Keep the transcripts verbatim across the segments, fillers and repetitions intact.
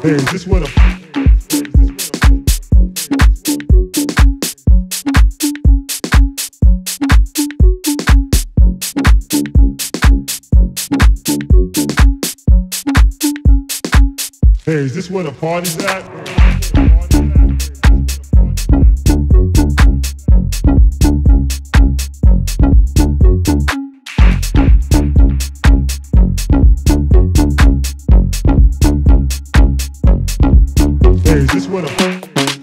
Hey, is this what a Hey, is this where the party's at? Hey, is this where the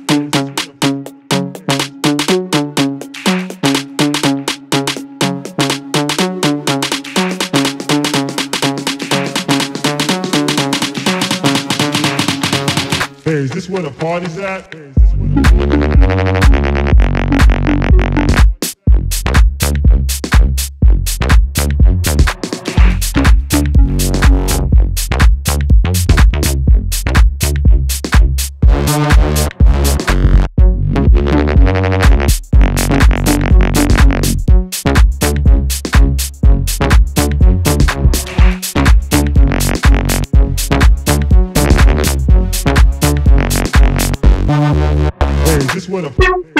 Hey, is this where the party's at? Hey, is this where the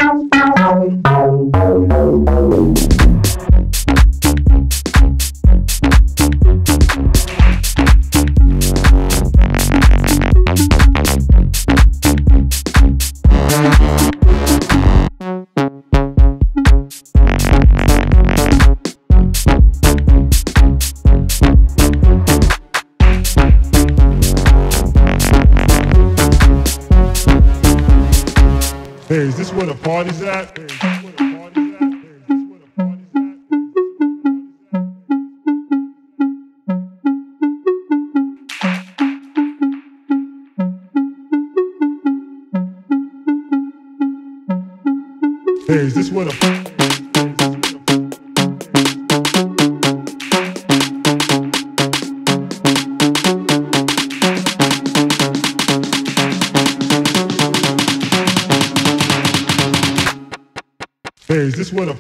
Hey, is this where the party's at? Hey, is this where the Hey, is this where the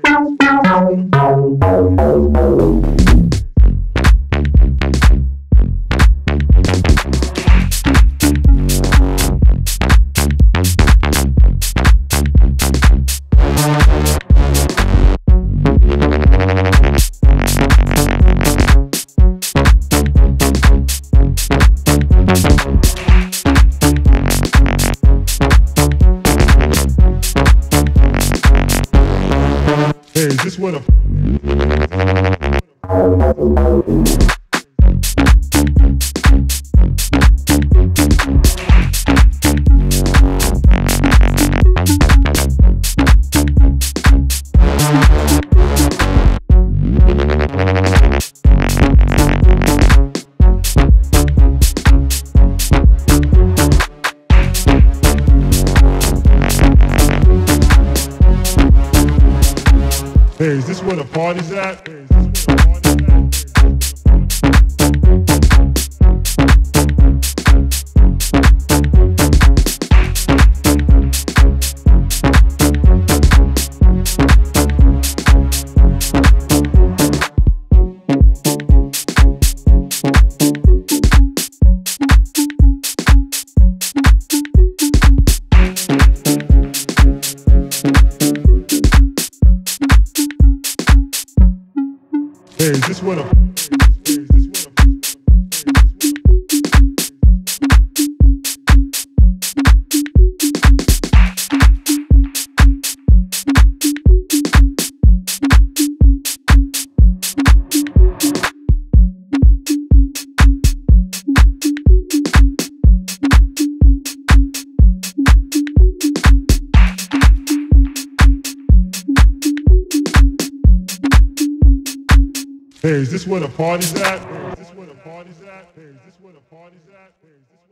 Hey, is this where the Hey, is this where the party's at? Hey, is this where the Hey, is this where the party's at? Hey, is this where the party's at? Hey, is this where the party's at?